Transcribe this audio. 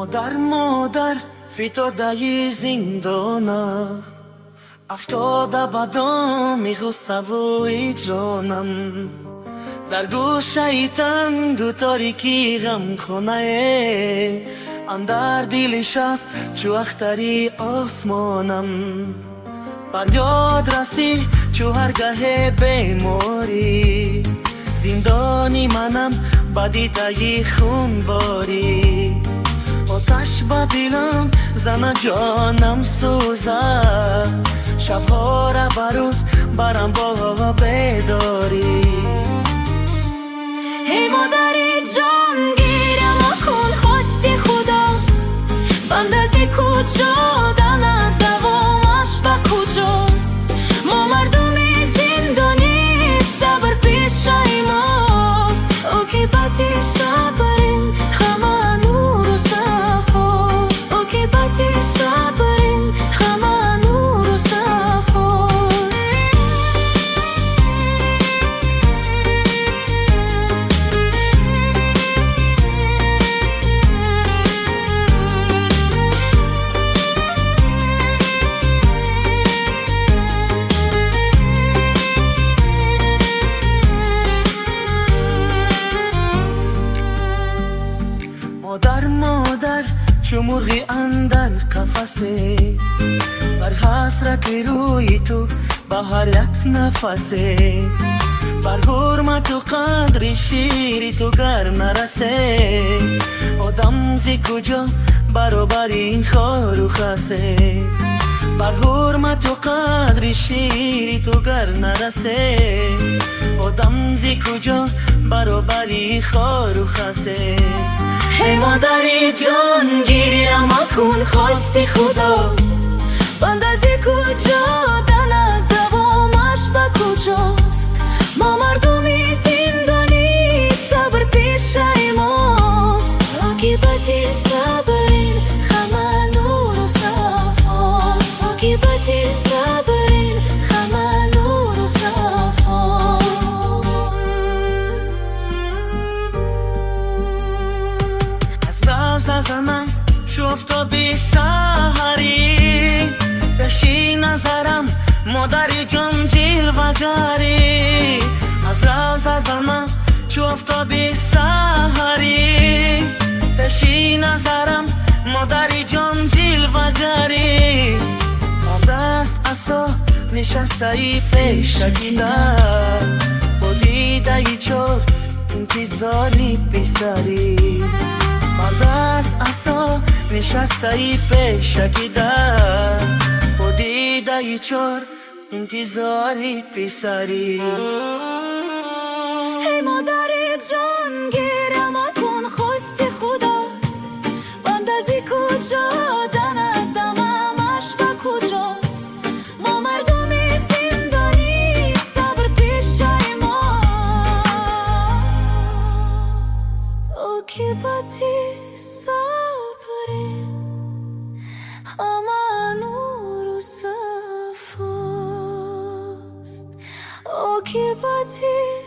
مادر فتاده زندانا، افتاده بدام غصه و جانم. در گوشه تنگ و تاریکی غمخانه، اندر دل شب چو اختری آسمانم. فریاد رسی چو هرگه بیماری، زندانی منم بدیده خون باری. آتش به دلم زنه جانم سوزه، شبها را بروز برم با بیداری. ای مادر جان گیرم کن خواستی خداست، بند از کجا داند دوامش به کجاست. ما مردم زندانی صبر پیش ماست، عاقبت صبرین همه نور و صفاست. عاقبت صبرین همه نور و صفاست. مادر چو مرغی اندر قفسه، بر حسرت روی تو به هر یک نفسه. بر حرمت و قدر شیر تو گر نرسه، آدم ز کجا برابر این خار و خسه. بر حرمت و قدر شیر تو گر نرسه، آدم ز کجا برابر این خار و خسه. ای مادر جان گیرم کن خواستی خداست، بند از کجا داند دوامش به کجاست. ما مردم زندانی صبر پیش ماست، عاقبت صبرین همه نور و صفاست. عاقبت صبرین همه نور و صفاست. زنم شو افتابی سحری، بشی نظرم مادر جان جلوگری. از روز زنم شو افتابی سحری، بشی نظرم مادر جان جلوگری. با دست عصا نشسته ای پیشکی در، با دیده ای چار انتظاری پسری. با دست عصا نشسته ای پیشکی در، با دیده ای چار انتظاری پسری. ای مادر جان گیرم کن خواستی خداست، بند از کجا داند دممش به کجاست. ما مردم زندانی صبر پیش ماست، عاقبت صبرین همه نور و صفاست. عاقبت